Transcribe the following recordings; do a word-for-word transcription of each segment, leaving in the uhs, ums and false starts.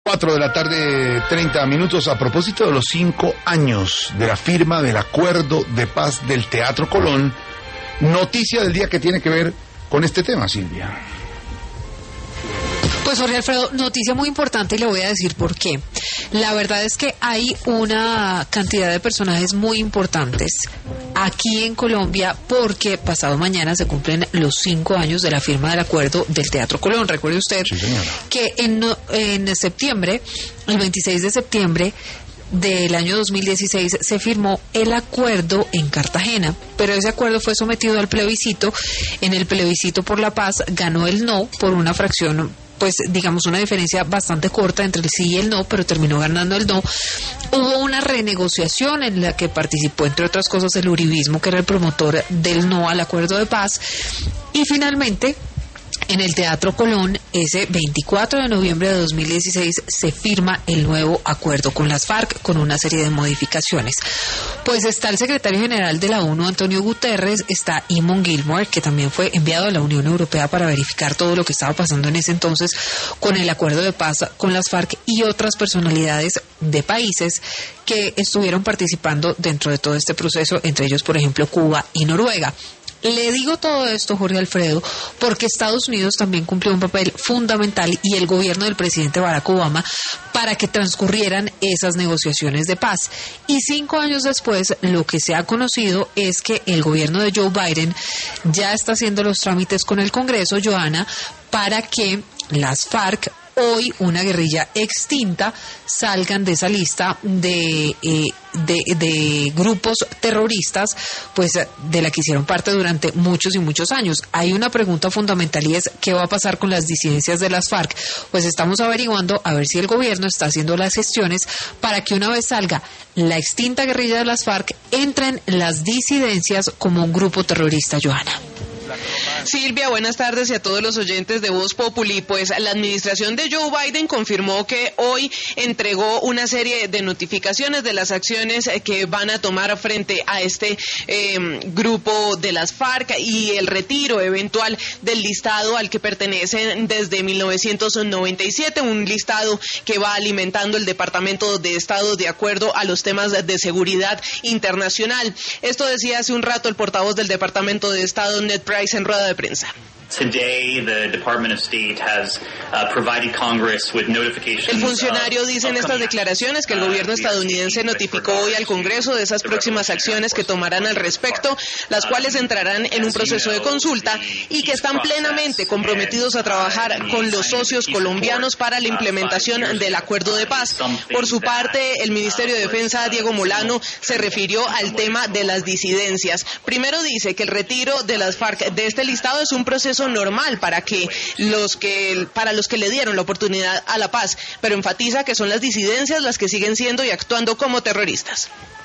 Cuatro de la tarde, treinta minutos. A propósito de los cinco años de la firma del acuerdo de paz del Teatro Colón, noticia del día que tiene que ver con este tema, Silvia. Pues Jorge Alfredo, noticia muy importante y le voy a decir por qué. La verdad es que hay una cantidad de personajes muy importantes aquí en Colombia porque pasado mañana se cumplen los cinco años de la firma del acuerdo del Teatro Colón. Recuerde usted Sí, señora. que en, en septiembre, el veintiséis de septiembre del año dos mil dieciséis, se firmó el acuerdo en Cartagena, pero ese acuerdo fue sometido al plebiscito. En el plebiscito por la paz ganó el no por una fracción, pues digamos una diferencia bastante corta entre el sí y el no, pero terminó ganando el no. Hubo una renegociación en la que participó, entre otras cosas, el uribismo, que era el promotor del no al acuerdo de paz, y finalmente en el Teatro Colón, ese veinticuatro de noviembre de dos mil dieciséis, se firma el nuevo acuerdo con las FARC, con una serie de modificaciones. Pues está el secretario general de la ONU, Antonio Guterres, está Eamon Gilmore, que también fue enviado a la Unión Europea para verificar todo lo que estaba pasando en ese entonces con el acuerdo de paz con las FARC, y otras personalidades de países que estuvieron participando dentro de todo este proceso, entre ellos, por ejemplo, Cuba y Noruega. Le digo todo esto, Jorge Alfredo, porque Estados Unidos también cumplió un papel fundamental, y el gobierno del presidente Barack Obama, para que transcurrieran esas negociaciones de paz. Y cinco años después, lo que se ha conocido es que el gobierno de Joe Biden ya está haciendo los trámites con el Congreso, Johanna, para que las FARC, hoy una guerrilla extinta, salgan de esa lista de, eh, de, de grupos terroristas, pues de la que hicieron parte durante muchos y muchos años. Hay una pregunta fundamental, y es ¿qué va a pasar con las disidencias de las FARC? Pues estamos averiguando a ver si el gobierno está haciendo las gestiones para que una vez salga la extinta guerrilla de las FARC, entren las disidencias como un grupo terrorista, Johanna. Silvia, buenas tardes, y a todos los oyentes de Voz Populi. Pues la administración de Joe Biden confirmó que hoy entregó una serie de notificaciones de las acciones que van a tomar frente a este eh, grupo de las FARC y el retiro eventual del listado al que pertenecen desde mil novecientos noventa y siete, un listado que va alimentando el Departamento de Estado de acuerdo a los temas de seguridad internacional. Esto decía hace un rato el portavoz del Departamento de Estado, Ned Price, en rueda de prensa. Today, the Department of State has uh, provided Congress with notifications. El funcionario dice en estas declaraciones que el gobierno estadounidense notificó hoy al Congreso de esas próximas acciones que tomarán al respecto, las cuales entrarán en un proceso de consulta, y que están plenamente comprometidos a trabajar con los socios colombianos para la implementación del acuerdo de paz. Por su parte, el Ministerio de Defensa, Diego Molano, se refirió al tema de las disidencias. Primero dice que el retiro de las FARC de este listado es un proceso normal para que los que para los que le dieron la oportunidad a la paz, pero enfatiza que son las disidencias las que siguen siendo y actuando como terroristas.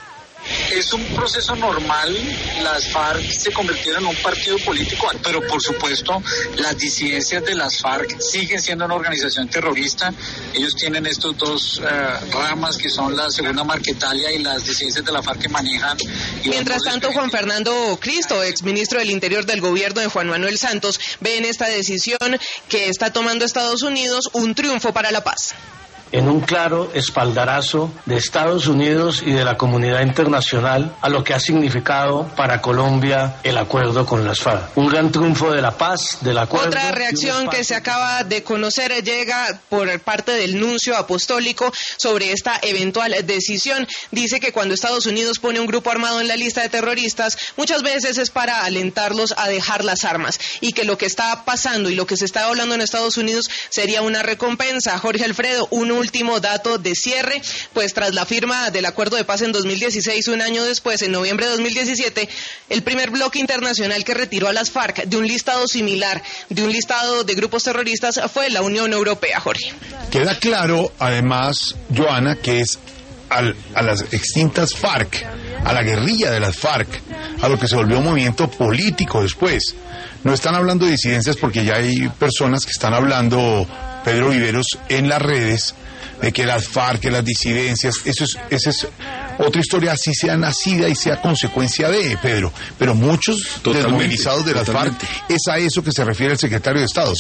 Es un proceso normal, las FARC se convirtieron en un partido político, pero por supuesto las disidencias de las FARC siguen siendo una organización terrorista. Ellos tienen estos dos uh, ramas que son la Segunda Marquetalia y las disidencias de la FARC que manejan. Mientras tanto, Juan Fernando Cristo, exministro del Interior del gobierno de Juan Manuel Santos, ve en esta decisión que está tomando Estados Unidos un triunfo para la paz. En un claro espaldarazo de Estados Unidos y de la comunidad internacional a lo que ha significado para Colombia el acuerdo con las FARC. Un gran triunfo de la paz, del acuerdo. Otra reacción que se acaba de conocer llega por parte del nuncio apostólico sobre esta eventual decisión. Dice que cuando Estados Unidos pone un grupo armado en la lista de terroristas, muchas veces es para alentarlos a dejar las armas, y que lo que está pasando y lo que se está hablando en Estados Unidos sería una recompensa. Jorge Alfredo, un último dato de cierre, pues tras la firma del acuerdo de paz en dos mil dieciséis, un año después, en noviembre de dos mil diecisiete, el primer bloque internacional que retiró a las FARC de un listado similar, de un listado de grupos terroristas, fue la Unión Europea, Jorge. Queda claro, además, Johanna, que es al, a las extintas FARC, a la guerrilla de las FARC, a lo que se volvió un movimiento político después. No están hablando de disidencias porque ya hay personas que están hablando, Pedro Viveros, en las redes, de que las FARC, que las disidencias, eso es, esa es otra historia, así sea nacida y sea consecuencia de, Pedro. Pero muchos desmovilizados de las FARC, es a eso que se refiere el secretario de Estado.